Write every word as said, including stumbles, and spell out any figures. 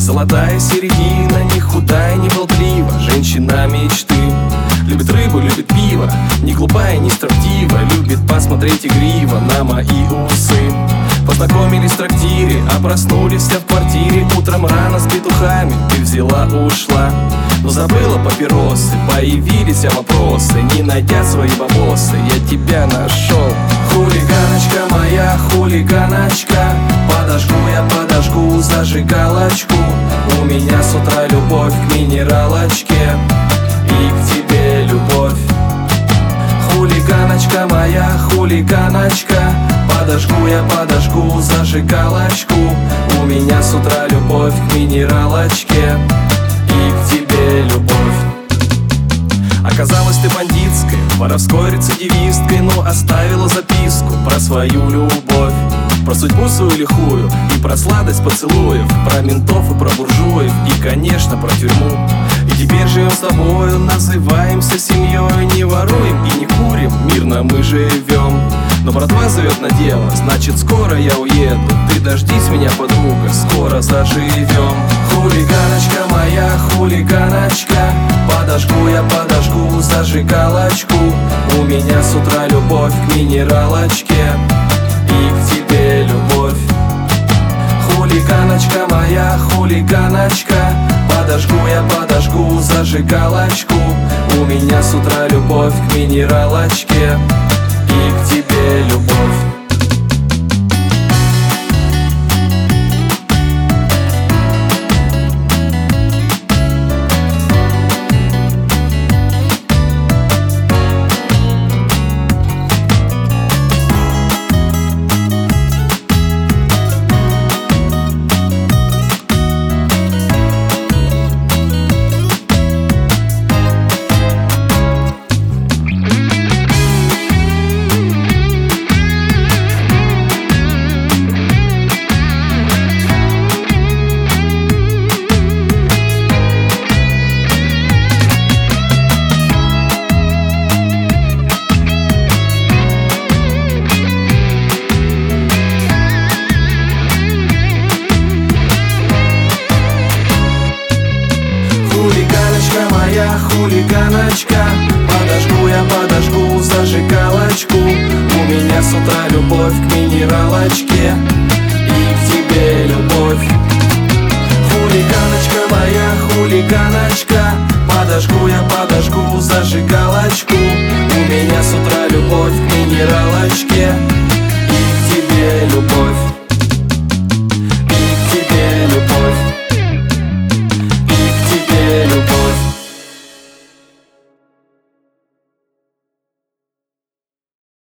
Золотая середина, не худая, не болтлива, женщина мечты. Любит рыбу, любит пиво, не глупая, не строптива, любит посмотреть игриво на мои усы. Познакомились в трактире, а проснулись все в квартире. Утром рано с петухами ты взяла, ушла, но забыла папиросы. Появились вопросы, не найдя свои бабосы, я тебя нашел. Хулиганочка моя, хулиганочка, подожгу я, подожгу зажигалочку. У меня с утра любовь к минералочке и к тебе любовь. Хулиганочка моя, хулиганочка, подожгу я, подожгу зажигалочку. У меня с утра любовь к минералочке и к тебе любовь. Оказалось, ты бандитской, воровской рецидивисткой, но оставила записку про свою любовь, про судьбу свою лихую и про сладость поцелуев, про ментов и про буржуев и, конечно, про тюрьму. И теперь живем с тобою, называемся семьей, не воруем и не курим, мирно мы живем. Но братва зовет на дело, значит скоро я уеду. Ты дождись меня, подруга, скоро заживем. Хулиганочка моя, хулиганочка, подожгу я, подожгу зажигалочку. У меня с утра любовь к минералочке и к тебе любовь. Хулиганочка моя, хулиганочка, подожгу я, подожгу зажигалочку. У меня с утра любовь к минералочке и к тебе любовь. Хулиганочка моя, хулиганочка, подожгу я, подожгу зажигалочку. У меня с утра любовь к минералочке и к тебе любовь. Хулиганочка моя, хулиганочка, подожгу я, подожгу зажигалочку. У меня с утра любовь к минералочке